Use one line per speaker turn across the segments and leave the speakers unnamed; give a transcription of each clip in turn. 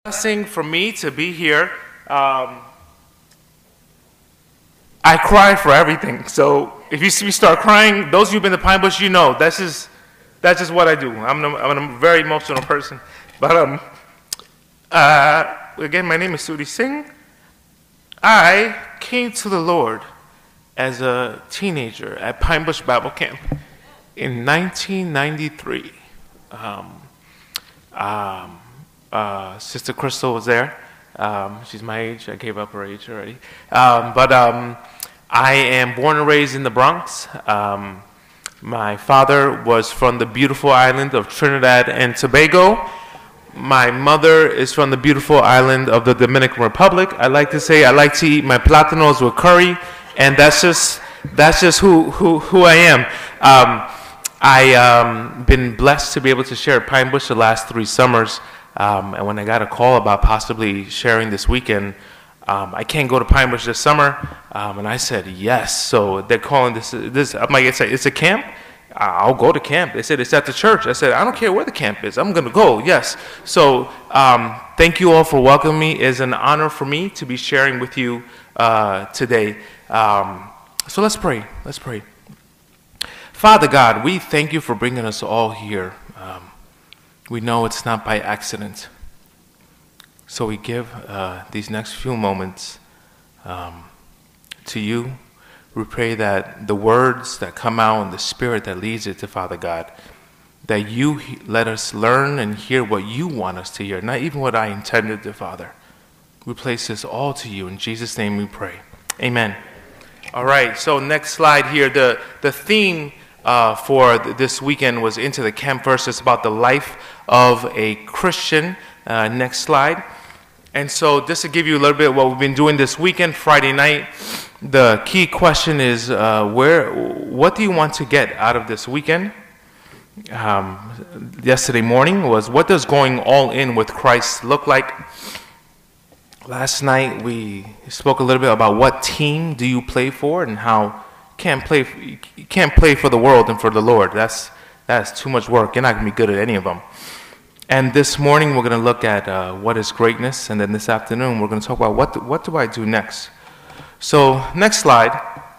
Blessing for me to be here. I cry for everything. So if you see me start crying, those of you who've been to Pine Bush, you know that's just what I do. I'm a very emotional person. But again, my name is Sudi Singh. I came to the Lord as a teenager at Pine Bush Bible Camp in 1993. Sister Crystal was there. She's my age. I gave up her age already. I am born and raised in the Bronx. My father was from the beautiful island of Trinidad and Tobago. My mother is from the beautiful island of the Dominican Republic. I like to say I like to eat my plátanos with curry, and that's just who I am. I've been blessed to be able to share at Pine Bush the last 3 summers. And when I got a call about possibly sharing this weekend, I can't go to Pine Bush this summer, and I said yes. So they're calling this. I'm like, it's a camp. I'll go to camp. They said it's at the church. I said I don't care where the camp is. I'm gonna go. Yes. So thank you all for welcoming me. It's an honor for me to be sharing with you today. So let's pray. Let's pray. Father God, we thank you for bringing us all here. We know it's not by accident. So we give these next few moments to you. We pray that the words that come out and the spirit that leads it to Father God, that you let us learn and hear what you want us to hear, not even what I intended to, Father. We place this all to you. In Jesus' name we pray. Amen. All right, so next slide here. The theme for this weekend was Into the Camp verses about the life of a Christian. Next slide. And so just to give you a little bit of what we've been doing this weekend, Friday night, the key question is what do you want to get out of this weekend? Yesterday morning was, what does going all in with Christ look like? Last night we spoke a little bit about what team do you play for and how you can't play for the world and for the Lord. That's too much work. You're not going to be good at any of them. And this morning we're going to look at what is greatness, and then this afternoon we're going to talk about what do I do next. So next slide.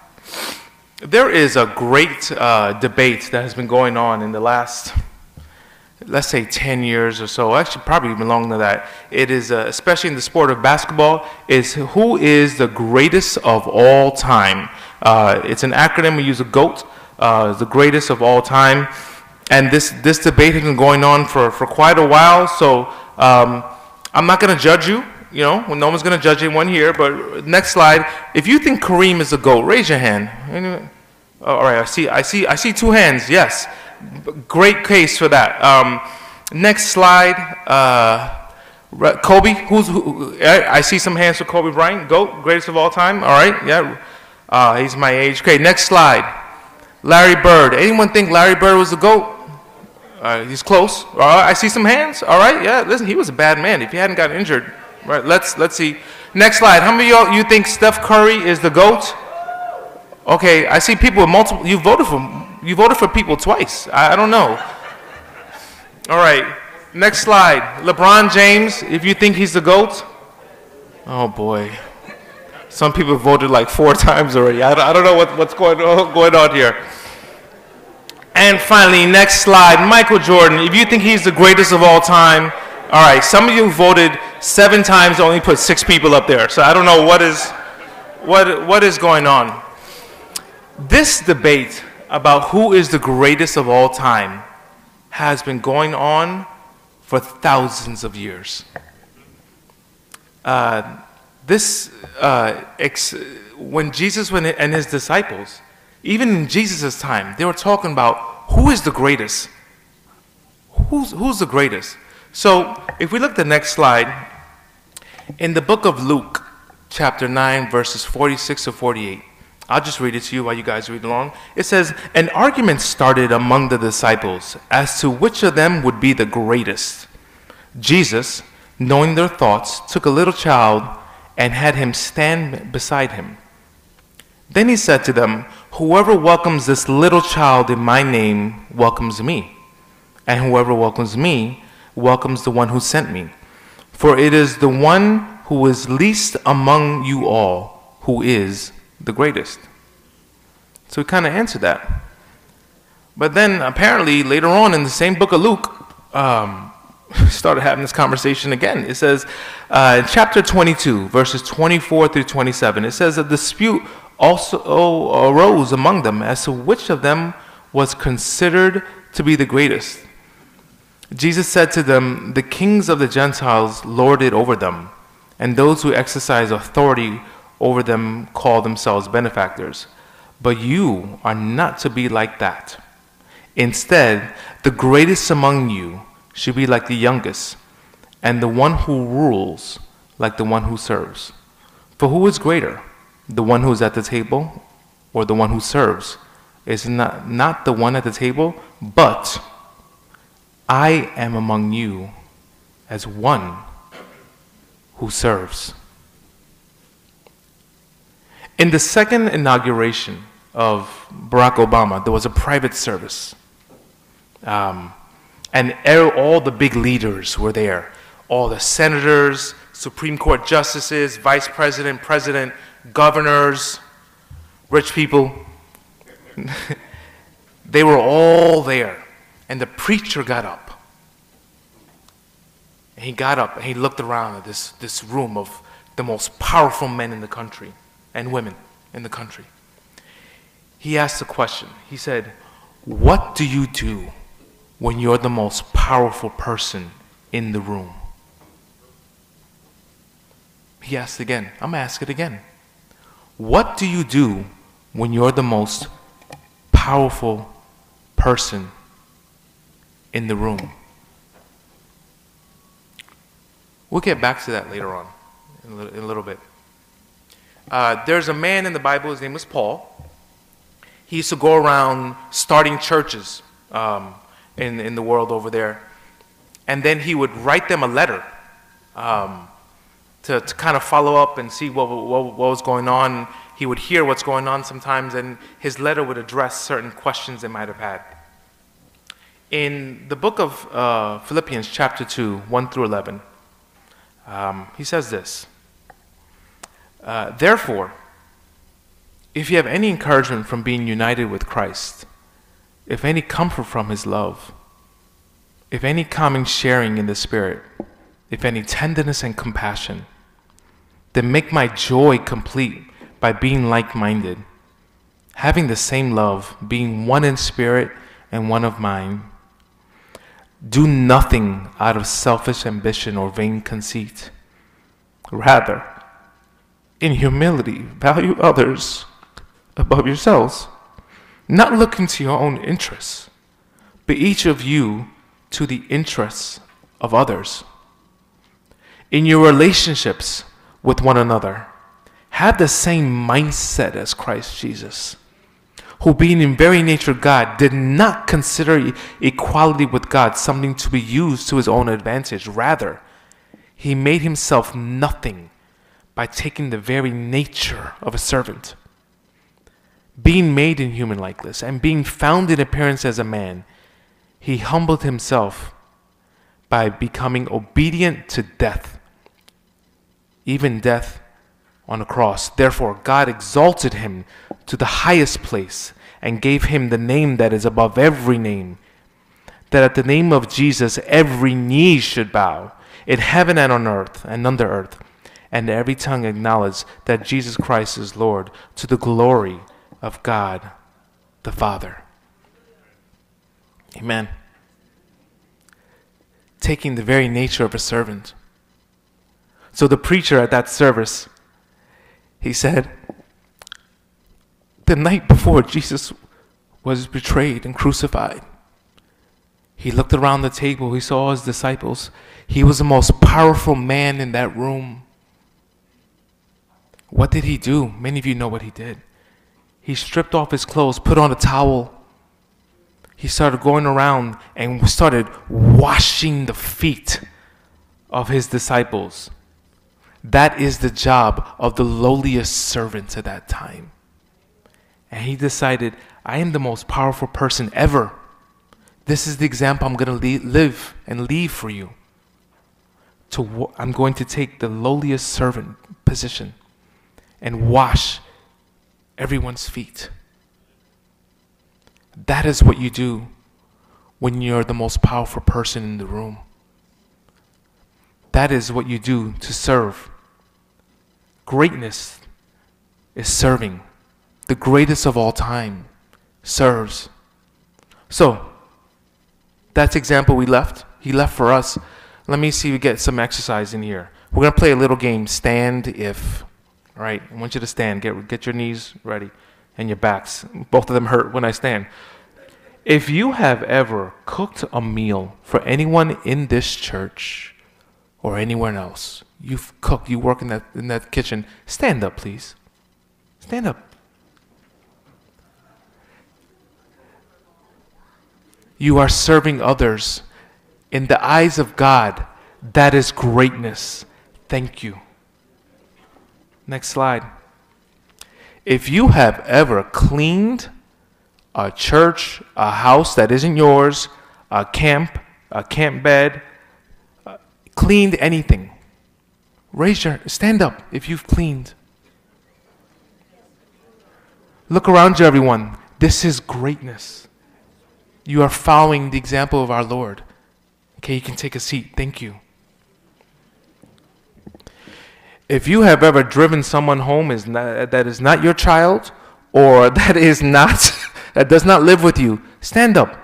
There is a great debate that has been going on in the last, let's say, 10 years or so. Actually, probably even longer than that. It is, especially in the sport of basketball, is who is the greatest of all time. It's an acronym. We use a GOAT, the greatest of all time. And this debate has been going on for quite a while. So I'm not going to judge you. You know, no one's going to judge anyone here. But next slide. If you think Kareem is the GOAT, raise your hand. All right, I see 2 hands. Yes, great case for that. Next slide. Kobe. I see some hands for Kobe Bryant. GOAT, greatest of all time. All right, yeah. He's my age. Okay, next slide. Larry Bird. Anyone think Larry Bird was the GOAT? He's close. All right, I see some hands. All right, yeah. Listen, he was a bad man if he hadn't gotten injured. Right. Let's see. Next slide. How many of y'all you think Steph Curry is the GOAT? Okay, I see people with multiple. You voted for people twice. I don't know. All right. Next slide. LeBron James. If you think he's the GOAT. Oh boy. Some people voted like 4 times already. I don't know what's going on here. And finally, next slide, Michael Jordan. If you think he's the greatest of all time, all right, some of you voted 7 times, only put 6 people up there. So I don't know what is going on. This debate about who is the greatest of all time has been going on for thousands of years. When Jesus and his disciples, even in Jesus' time, they were talking about who is the greatest. Who's the greatest? So if we look at the next slide, in the book of Luke, chapter 9, verses 46 to 48, I'll just read it to you while you guys read along. It says, an argument started among the disciples as to which of them would be the greatest. Jesus, knowing their thoughts, took a little child and had him stand beside him. Then he said to them, whoever welcomes this little child in my name welcomes me, and whoever welcomes me welcomes the one who sent me. For it is the one who is least among you all who is the greatest. So he kind of answered that. But then apparently later on in the same book of Luke, started having this conversation again. It says in chapter 22, verses 24 through 27, it says a dispute also arose among them as to which of them was considered to be the greatest. Jesus said to them, the kings of the Gentiles lord it over them, and those who exercise authority over them call themselves benefactors. But you are not to be like that. Instead, the greatest among you should be like the youngest, and the one who rules like the one who serves. For who is greater, the one who is at the table or the one who serves? Is not the one at the table, but I am among you as one who serves. In the second inauguration of Barack Obama, there was a private service. And all the big leaders were there. All the senators, Supreme Court justices, vice president, president, governors, rich people. They were all there. And the preacher got up. And he got up and he looked around at this room of the most powerful men in the country and women in the country. He asked a question. He said, what do you do when you're the most powerful person in the room? He asked again. I'm going to ask it again. What do you do when you're the most powerful person in the room? We'll get back to that later on in a little bit. There's a man in the Bible, his name was Paul. He used to go around starting churches in the world over there. And then he would write them a letter to kind of follow up and see what was going on. He would hear what's going on sometimes, and his letter would address certain questions they might have had. In the book of Philippians chapter 2, 1 through 11, he says this. Therefore, if you have any encouragement from being united with Christ, if any comfort from his love, if any common sharing in the Spirit, if any tenderness and compassion, then make my joy complete by being like-minded, having the same love, being one in spirit and one of mind. Do nothing out of selfish ambition or vain conceit. Rather, in humility, value others above yourselves, not looking to your own interests, but each of you to the interests of others. In your relationships with one another, have the same mindset as Christ Jesus, who being in very nature God, did not consider equality with God something to be used to his own advantage. Rather, he made himself nothing by taking the very nature of a servant. Being made in human likeness and being found in appearance as a man, he humbled himself by becoming obedient to death, even death on a cross. Therefore, God exalted him to the highest place and gave him the name that is above every name, that at the name of Jesus every knee should bow, in heaven and on earth and under earth, and every tongue acknowledge that Jesus Christ is Lord, to the glory of God the Father. Amen. Taking the very nature of a servant. So the preacher at that service, he said, the night before Jesus was betrayed and crucified, he looked around the table, he saw his disciples. He was the most powerful man in that room. What did he do? Many of you know what he did. He stripped off his clothes, put on a towel. He started going around and started washing the feet of his disciples. That is the job of the lowliest servant at that time. And he decided, I am the most powerful person ever. This is the example I'm going to live and leave for you. I'm going to take the lowliest servant position and wash everyone's feet. That is what you do when you're the most powerful person in the room. That is what you do to serve. Greatness is serving. The greatest of all time serves. So, that's example we left. He left for us. Let me see if we get some exercise in here. We're going to play a little game, stand if. All right, I want you to stand. Get your knees ready and your backs. Both of them hurt when I stand. If you have ever cooked a meal for anyone in this church or anyone else, you've cooked, you work in that kitchen, stand up, please. Stand up. You are serving others. In the eyes of God, that is greatness. Thank you. Next slide. If you have ever cleaned a church, a house that isn't yours, a camp bed, cleaned anything, stand up if you've cleaned. Look around you, everyone. This is greatness. You are following the example of our Lord. Okay, you can take a seat. Thank you. If you have ever driven someone home that is not your child, or that does not live with you, stand up.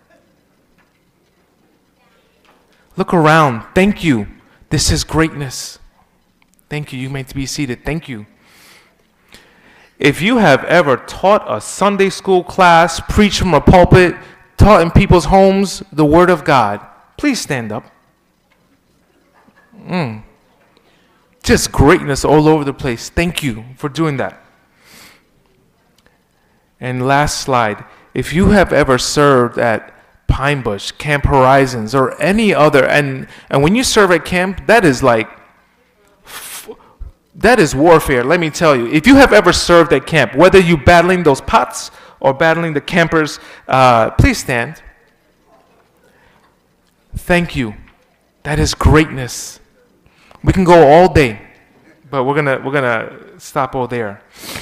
Look around. Thank you. This is greatness. Thank you. You may be seated. Thank you. If you have ever taught a Sunday school class, preached from a pulpit, taught in people's homes the Word of God, please stand up. Just greatness all over the place. Thank you for doing that. And last slide. If you have ever served at Pine Bush, Camp Horizons, or any other, and when you serve at camp, that is warfare, let me tell you. If you have ever served at camp, whether you're battling those pots or battling the campers, please stand. Thank you. That is greatness. We can go all day, but we're gonna stop all there.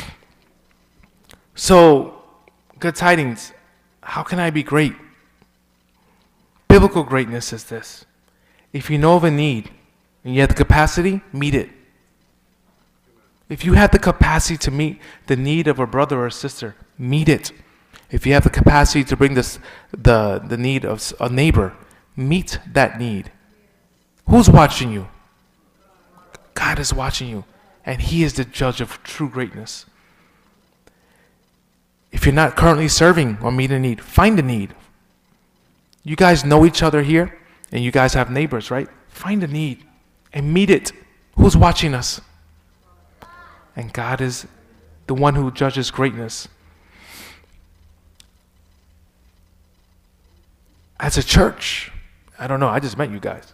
So, good tidings. How can I be great? Biblical greatness is this. If you know of a need and you have the capacity, meet it. If you have the capacity to meet the need of a brother or sister, meet it. If you have the capacity to bring the need of a neighbor, meet that need. Who's watching you? God is watching you, and He is the judge of true greatness. If you're not currently serving or meet a need, find a need. You guys know each other here, and you guys have neighbors, right? Find a need and meet it. Who's watching us? And God is the one who judges greatness. As a church, I don't know, I just met you guys.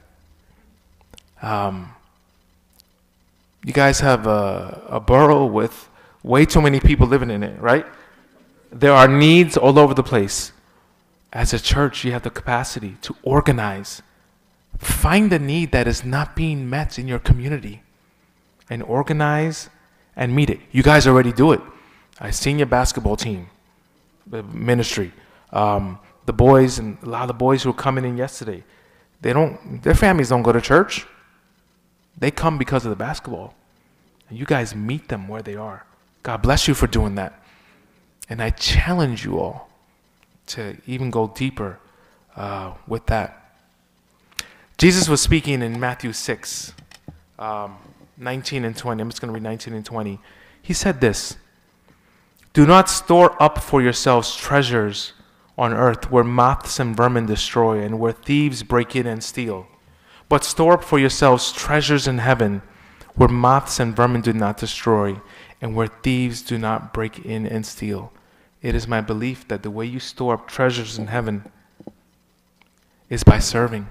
You guys have a borough with way too many people living in it, right? There are needs all over the place. As a church, you have the capacity to organize. Find the need that is not being met in your community and organize and meet it. You guys already do it. I've seen your basketball team, the ministry. The boys, and a lot of the boys who were coming in yesterday, their families don't go to church. They come because of the basketball. And you guys meet them where they are. God bless you for doing that. And I challenge you all to even go deeper with that. Jesus was speaking in Matthew 6, 19 and 20. I'm just going to read 19 and 20. He said this, "Do not store up for yourselves treasures on earth where moths and vermin destroy and where thieves break in and steal. But store up for yourselves treasures in heaven where moths and vermin do not destroy and where thieves do not break in and steal." It is my belief that the way you store up treasures in heaven is by serving.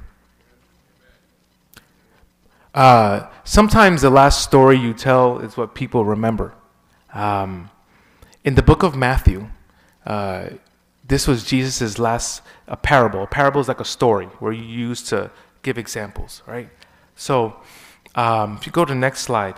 Sometimes the last story you tell is what people remember. In the book of Matthew, this was Jesus' last parable. A parable is like a story where you use to give examples, right? So if you go to the next slide,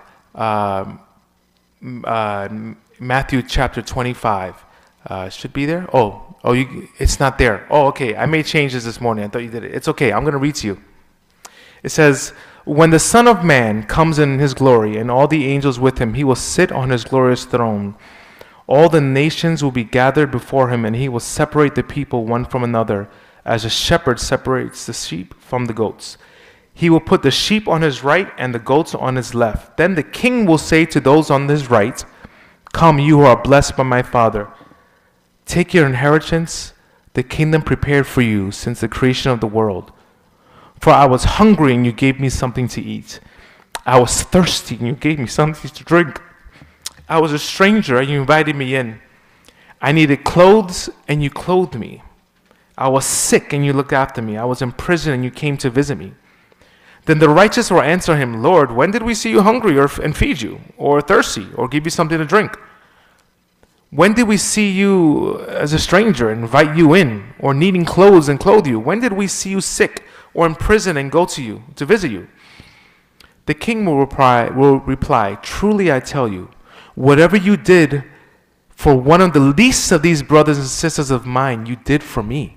Matthew chapter 25 should be there. It's not there. Oh, okay. I made changes this morning. I thought you did it. It's okay. I'm going to read to you. It says, when the Son of Man comes in his glory and all the angels with him, he will sit on his glorious throne. All the nations will be gathered before him, and he will separate the people one from another, as a shepherd separates the sheep from the goats. He will put the sheep on his right and the goats on his left. Then the king will say to those on his right, come, you who are blessed by my Father. Take your inheritance, the kingdom prepared for you since the creation of the world. For I was hungry, and you gave me something to eat. I was thirsty, and you gave me something to drink. I was a stranger, and you invited me in. I needed clothes, and you clothed me. I was sick, and you looked after me. I was in prison, and you came to visit me. Then the righteous will answer him, Lord, when did we see you hungry and feed you, or thirsty, or give you something to drink? When did we see you as a stranger and invite you in, or needing clothes and clothe you? When did we see you sick or in prison and go to you to visit you? The king will reply, truly I tell you, whatever you did for one of the least of these brothers and sisters of mine, you did for me.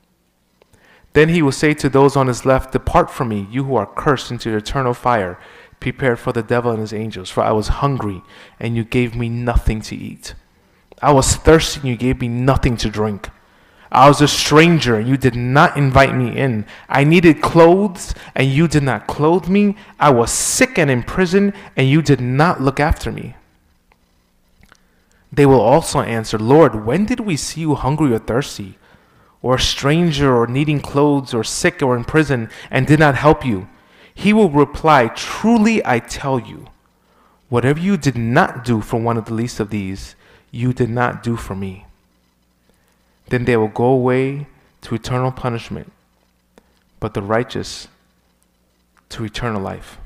Then he will say to those on his left, depart from me, you who are cursed, into eternal fire, prepared for the devil and his angels. For I was hungry, and you gave me nothing to eat. I was thirsty, and you gave me nothing to drink. I was a stranger, and you did not invite me in. I needed clothes, and you did not clothe me. I was sick and in prison, and you did not look after me. They will also answer, Lord, when did we see you hungry or thirsty, or a stranger, or needing clothes, or sick, or in prison, and did not help you? He will reply, truly I tell you, whatever you did not do for one of the least of these, you did not do for me. Then they will go away to eternal punishment, but the righteous to eternal life.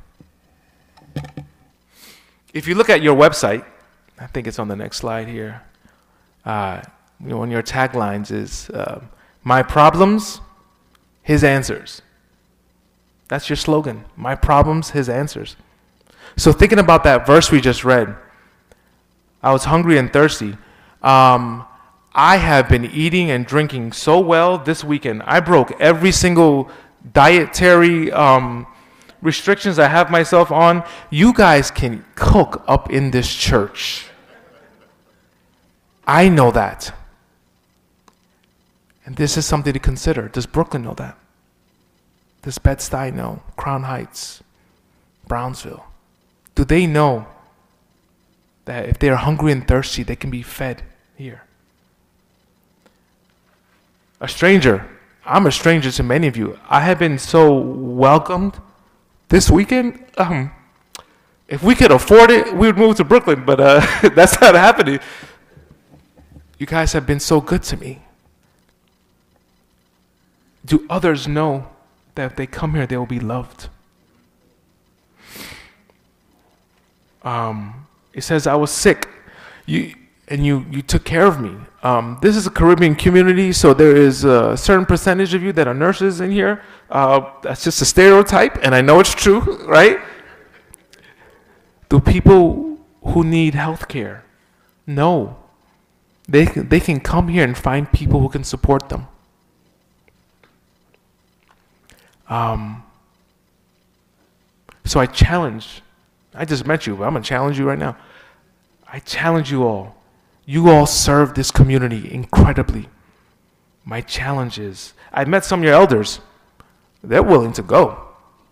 If you look at your website, I think it's on the next slide here. One of your taglines is, my problems, his answers. That's your slogan. My problems, his answers. So thinking about that verse we just read, I was hungry and thirsty. I have been eating and drinking so well this weekend. I broke every single dietary restrictions I have myself on. You guys can cook up in this church. I know that. And this is something to consider. Does Brooklyn know that? Does Bed-Stuy know? Crown Heights, Brownsville. Do they know that if they are hungry and thirsty, they can be fed here? A stranger. I'm a stranger to many of you. I have been so welcomed this weekend. If we could afford it, we would move to Brooklyn, but that's not happening. You guys have been so good to me. Do others know that if they come here, they will be loved? It says, I was sick. You took care of me. This is a Caribbean community, so there is a certain percentage of you that are nurses in here. That's just a stereotype, and I know it's true, right? Do people who need health care know they can come here and find people who can support them? So I just met you, but I'm going to challenge you right now. I challenge you all. You all serve this community incredibly. My challenge is, I met some of your elders. They're willing to go.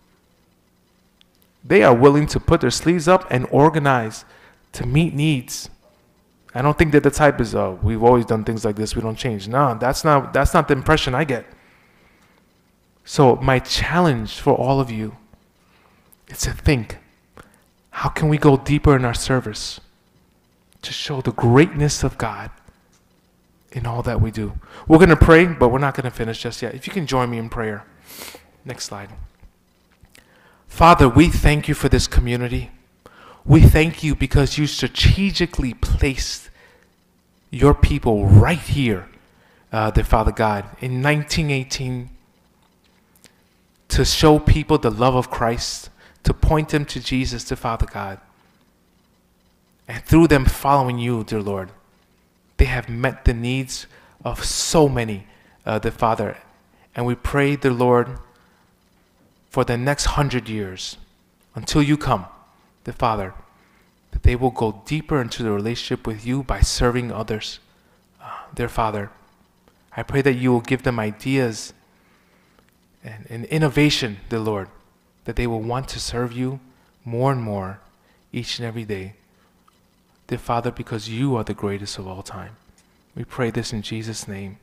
They are willing to put their sleeves up and organize to meet needs. I don't think that the type is, we've always done things like this, we don't change. No, that's not the impression I get. So my challenge for all of you is to think, how can we go deeper in our service to show the greatness of God in all that we do? We're going to pray, but we're not going to finish just yet. If you can join me in prayer. Next slide. Father, we thank you for this community. We thank you because you strategically placed your people right here, dear Father God, in 1918 to show people the love of Christ, to point them to Jesus, to Father God. And through them following you, dear Lord, they have met the needs of so many, dear Father. And we pray, dear Lord, for the next 100 years, until you come, dear Father, that they will go deeper into the relationship with you by serving others. Dear Father, I pray that you will give them ideas and innovation, dear Lord, that they will want to serve you more and more each and every day. Dear Father, because you are the greatest of all time. We pray this in Jesus' name.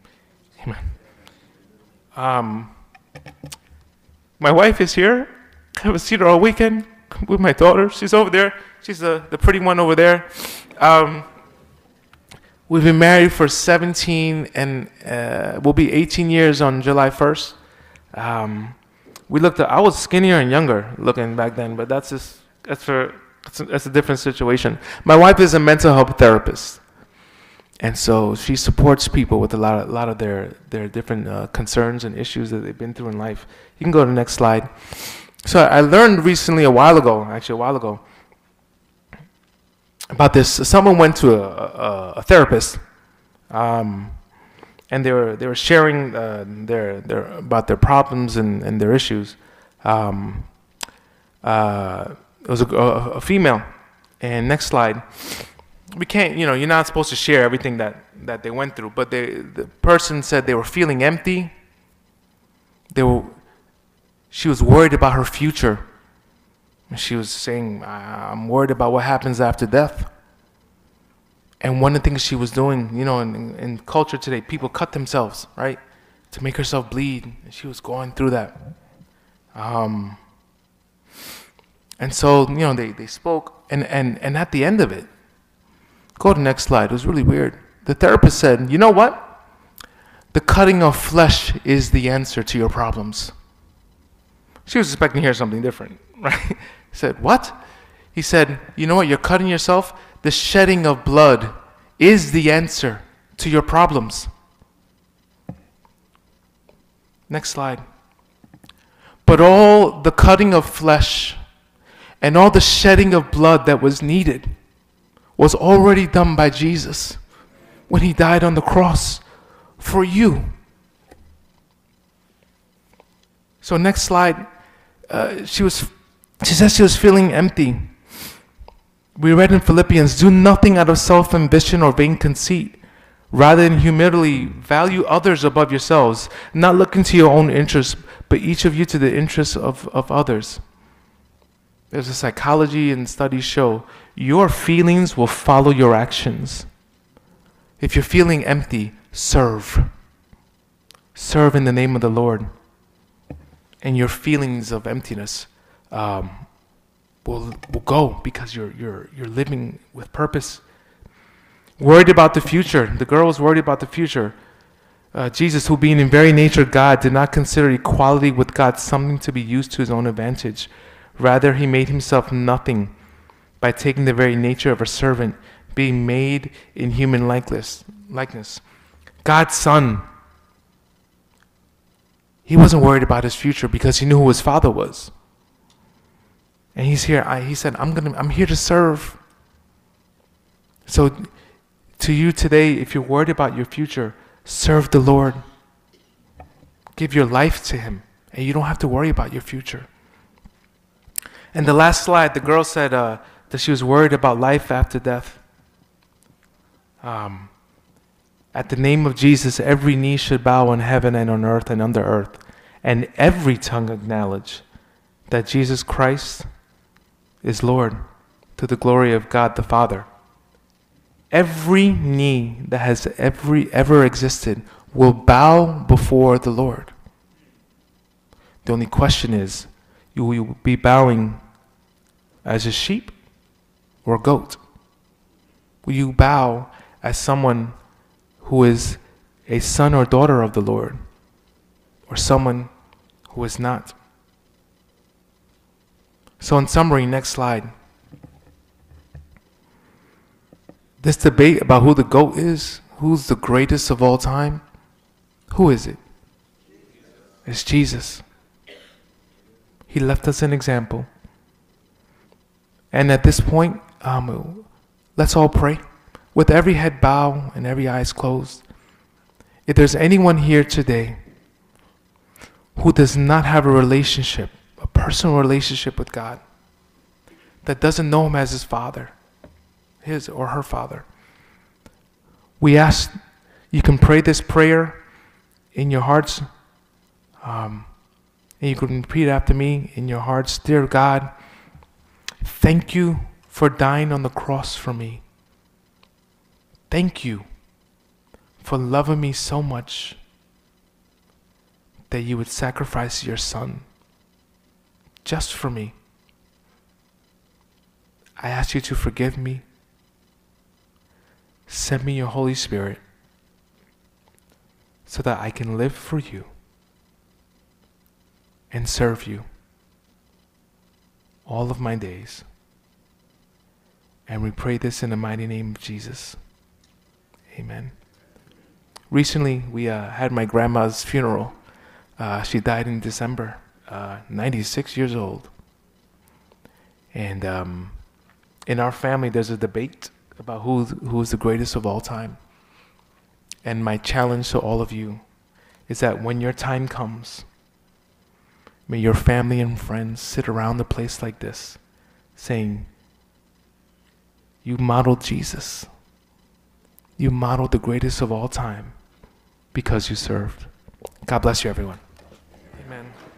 Amen. My wife is here. I was seen her all weekend with my daughter. She's over there. She's the pretty one over there. We've been married for 17 and we'll be 18 years on July 1st. I was skinnier and younger looking back then, but that's a different situation. My wife is a mental health therapist, and so she supports people with a lot of their different concerns and issues that they've been through in life. You can go to the next slide. So I learned recently, a while ago, about this. Someone went to a therapist, and they were sharing their about their problems and their issues. It was a female. And next slide. We can't, you're not supposed to share everything that they went through, but the person said they were feeling empty. She was worried about her future. She was saying, I'm worried about what happens after death. And one of the things she was doing, in culture today, people cut themselves, right, to make herself bleed. And she was going through that. And so, they spoke. And at the end of it, go to the next slide. It was really weird. The therapist said, you know what? The cutting of flesh is the answer to your problems. She was expecting to hear something different, right? He said, what? He said, you know what? You're cutting yourself. The shedding of blood is the answer to your problems. Next slide. But all the cutting of flesh and all the shedding of blood that was needed was already done by Jesus when he died on the cross for you. So next slide. She said she was feeling empty. We read in Philippians, do nothing out of self-ambition or vain conceit. Rather in humility, value others above yourselves, not looking to your own interests, but each of you to the interests of others. There's a psychology and studies show your feelings will follow your actions. If you're feeling empty, serve. Serve in the name of the Lord. And your feelings of emptiness will go because you're living with purpose. Worried about the future. The girl was worried about the future. Jesus, who being in very nature God, did not consider equality with God something to be used to his own advantage. Rather, he made himself nothing by taking the very nature of a servant, being made in human likeness. God's Son. He wasn't worried about his future because he knew who his Father was. And he's here. He said, I'm here to serve. So to you today, if you're worried about your future, serve the Lord. Give your life to him, and you don't have to worry about your future. And the last slide, the girl said that she was worried about life after death. At the name of Jesus, every knee should bow in heaven and on earth and under earth, and every tongue acknowledge that Jesus Christ is Lord, to the glory of God the Father. Every knee that has ever existed will bow before the Lord. The only question is, will you be bowing as a sheep or a goat? Will you bow as someone who is a son or daughter of the Lord, or someone who is not? So in summary, next slide. This debate about who the GOAT is, who's the greatest of all time, who is it? It's Jesus. He left us an example. And at this point, let's all pray with every head bowed and every eyes closed. If there's anyone here today who does not have a relationship, a personal relationship with God, that doesn't know Him as his Father, his or her Father, we ask you can pray this prayer in your hearts, and you can repeat after me in your hearts. Dear God, thank you for dying on the cross for me. Thank you for loving me so much that you would sacrifice your Son just for me. I ask you to forgive me. Send me your Holy Spirit so that I can live for you and serve you all of my days. And we pray this in the mighty name of Jesus. Amen. Recently, we had my grandma's funeral. She died in December, 96 years old. And in our family, there's a debate about who's the greatest of all time. And my challenge to all of you is that when your time comes, may your family and friends sit around a place like this saying, you modeled Jesus. You modeled the greatest of all time because you served. God bless you, everyone. Amen.